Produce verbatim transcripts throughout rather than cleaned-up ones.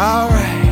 alright.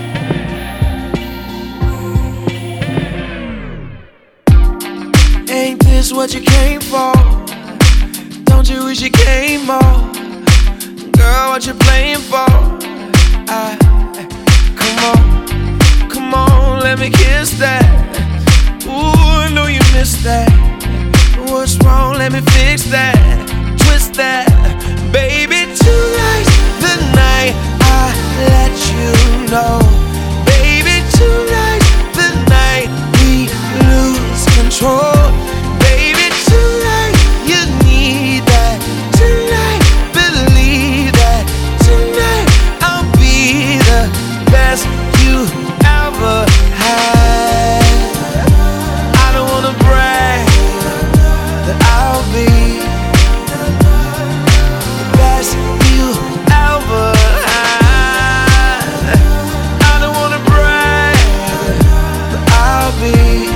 Ain't this what you came for? Don't you wish you came more? Girl, what you playing for? I, come on, come on, let me kiss that. Ooh, I know you missed that. What's wrong? Let me fix that. Twist that, baby. Tonight's the night I let you know. Baby, tonight's the night we lose control. Baby, tonight you need that. Tonight, believe that. Tonight I'll be the best you ever had. I don't wanna brag, but I'll be the best you ever had. I don't wanna brag, but I'll be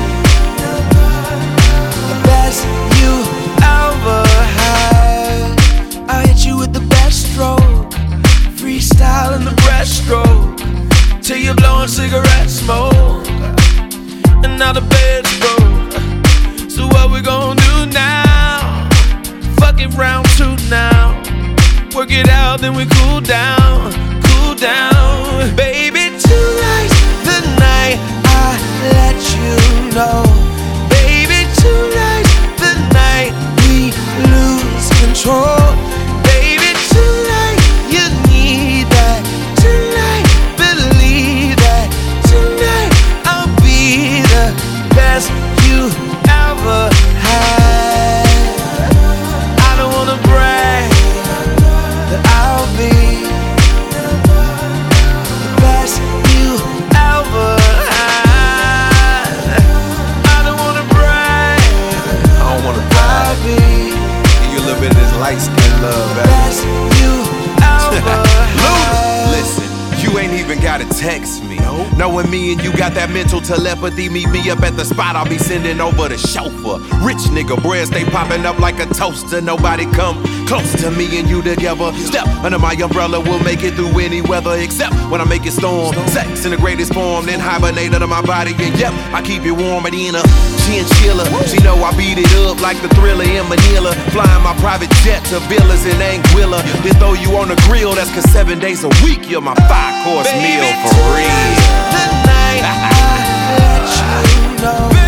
the best you ever had. I hit you with the best stroke, freestyle in the breaststroke, till you're blowing cigarette smoke, and now the bed's broke. So what we gon' do now? Fuck it round two now. Work it out, then we cool down, cool down. Baby, tonight's the night I let you know. Baby, tonight's the night we lose control. Baby, tonight you need that. Tonight, believe that. Tonight I'll be the best you ever had. I don't wanna brag, but I'll be the best you ever had. I don't wanna brag, I don't wanna I'll brag. be Give you a little bit of this light skin love, the baby. best you ever had. Listen, you ain't even gotta text me. Knowing me and you got that mental telepathy. Meet me up at the spot, I'll be sending over the chauffeur. Rich nigga bread stay popping up like a toaster. Nobody come close to me and you together. Step under my umbrella, we'll make it through any weather, except when I make it storm. Sex in the greatest form, then hibernate under my body. And yep, I keep it warm at in a chinchilla. She know I beat it up like the Thriller in Manila. Flying my private jet to villas in Anguilla. Then throw you on the grill, that's cause seven days a week you're my five course meal for real. The night I let you know.